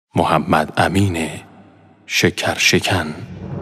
محمد امین شکرشکن.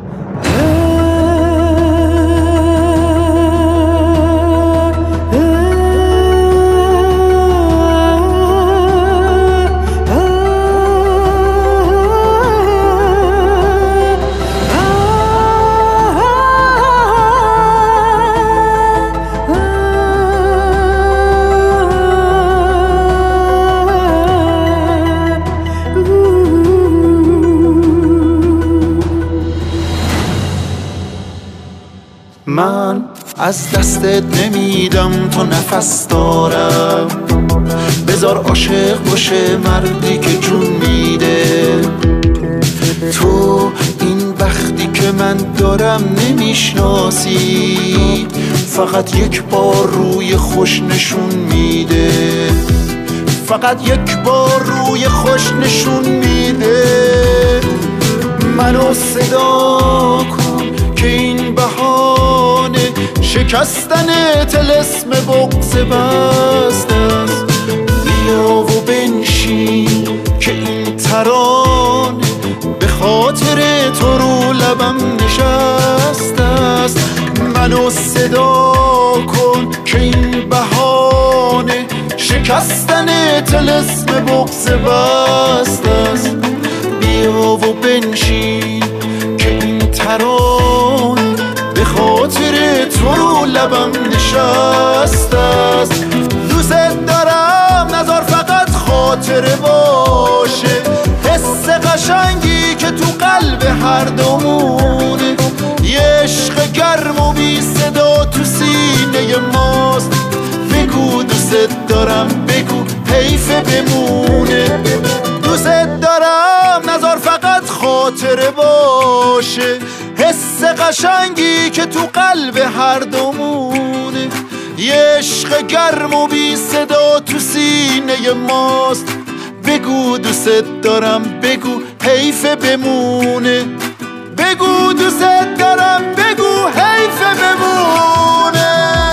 من از دستت نمیدم تا نفس دارم، بذار عاشق باشه مردی که جون میده. تو این وقتی که من دارم نمیشناسی، فقط یک بار روی خوش نشون میده، فقط یک بار روی خوش نشون میده. منو صدا کن که این بهانه شکستن طلسم بغض بسته است. بیا و بنشین که این ترانه به خاطر تو رو لبم نشسته است. منو صدا کن که این بهانه شکستن طلسم بغض بسته است. بیا و بنشین که این ترانه به خاطر تو رو لبم نشسته است. دوست دارم نذار فقط خاطره باشه، حس قشنگی که تو قلب هر دومونه. یه عشق گرم و بی صدا تو سینه ماست. بگو دوست دارم، بگو حیف بمونه. دوست دارم نذار فقط خاطره باشه، حس قشنگی که تو قلب هر دومونه. یه عشق گرم و بی صدا تو سینه ماست. بگو دوست دارم، بگو حیف بمونه. بگو دوست دارم، بگو حیف بمونه.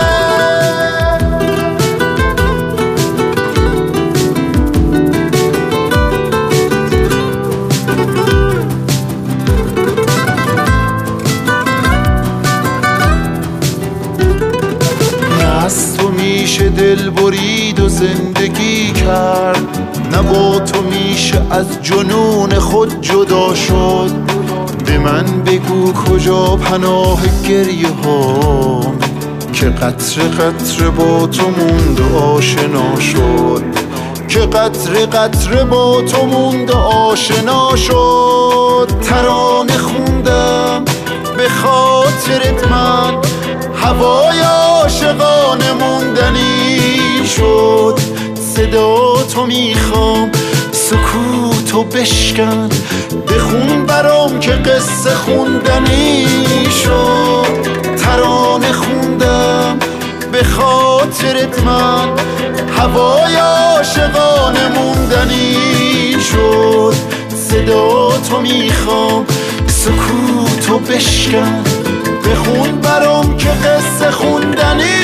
از تو میشه دل برید و زندگی کرد، نه با تو میشه از جنون خود جدا شد. به من بگو کجا پناه گریه ها که قطره قطره با تو موند و آشنا شد، که قطره قطره با تو موند و آشنا شد. ترانه خوندم به خاطرت من، هوای عاشقانه موندنی شد. صدا تو میخوام سکوتو بشکن، بخون برام که قصه خوندنی شد. ترانه خوندم به خاطرت من، هوای عاشقانه موندنی شد. صدا تو میخوام سکوتو بشکن، بخون برام که قصه خوندنی